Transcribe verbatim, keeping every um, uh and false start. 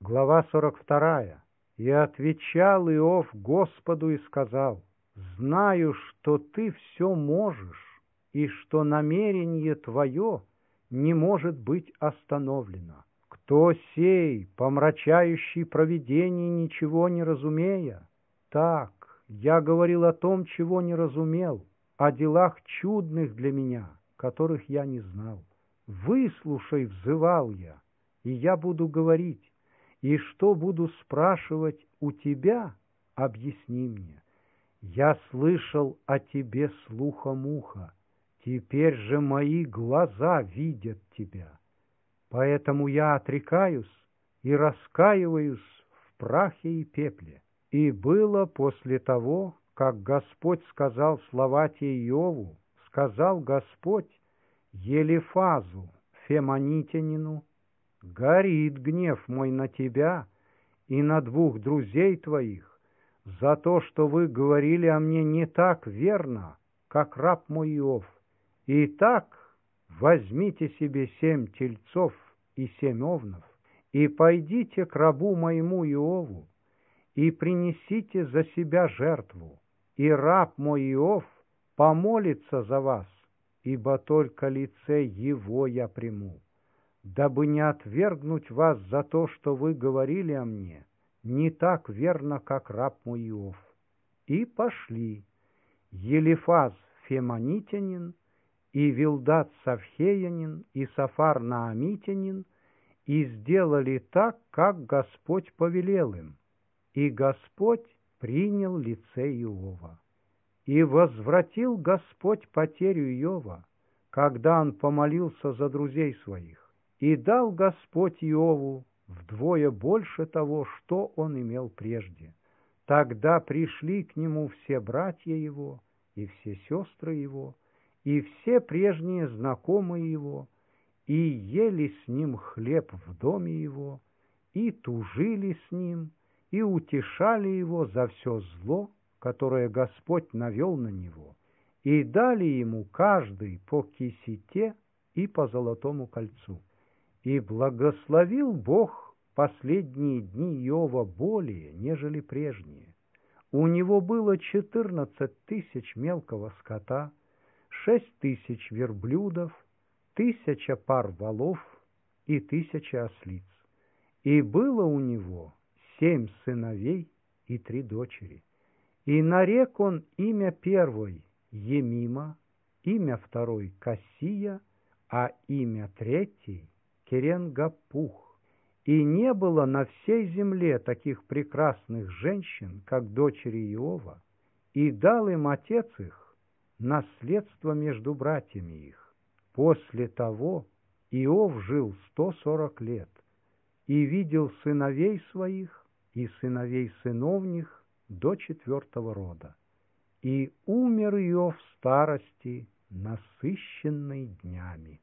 Глава сорок вторая. «И отвечал Иов Господу и сказал: знаю, что ты все можешь, и что намерение твое не может быть остановлено. Кто сей, помрачающий провидение, ничего не разумея? Так, я говорил о том, чего не разумел, о делах чудных для меня, которых я не знал. Выслушай, взывал я, и я буду говорить, и что буду спрашивать у тебя, объясни мне. Я слышал о тебе слухом уха, теперь же мои глаза видят тебя. Поэтому я отрекаюсь и раскаиваюсь в прахе и пепле». И было после того, как Господь сказал слова те Иову, сказал Господь Елифазу Фемонитянину: «Горит гнев мой на тебя и на двух друзей твоих за то, что вы говорили о мне не так верно, как раб мой Иов. Итак, возьмите себе семь тельцов и семь овнов, и пойдите к рабу моему Иову, и принесите за себя жертву, и раб мой Иов помолится за вас, ибо только лице его я приму, дабы не отвергнуть вас за то, что вы говорили о мне не так верно, как раб мой Иов». И пошли Елифаз Фемонитянин, и Вилдат Савхеянин, и Сафар Наамитянин, и сделали так, как Господь повелел им, и Господь принял лице Иова. И возвратил Господь потерю Иова, когда он помолился за друзей своих, и дал Господь Иову вдвое больше того, что он имел прежде. Тогда пришли к нему все братья его, и все сестры его, и все прежние знакомые его, и ели с ним хлеб в доме его, и тужили с ним, и утешали его за все зло, которое Господь навел на него, и дали ему каждый по кисете и по золотому кольцу. И благословил Бог последние дни Иова более, нежели прежние. У него было четырнадцать тысяч мелкого скота, шесть тысяч верблюдов, тысяча пар волов и тысяча ослиц. И было у него семь сыновей и три дочери. И нарек он имя первой Емима, имя второй Кассия, а имя третьей Керен-Гапух. И не было на всей земле таких прекрасных женщин, как дочери Иова, и дал им отец их наследство между братьями их. После того Иов жил сто сорок лет, и видел сыновей своих и сыновей сыновних до четвертого рода. И умер Иов в старости, насыщенной днями.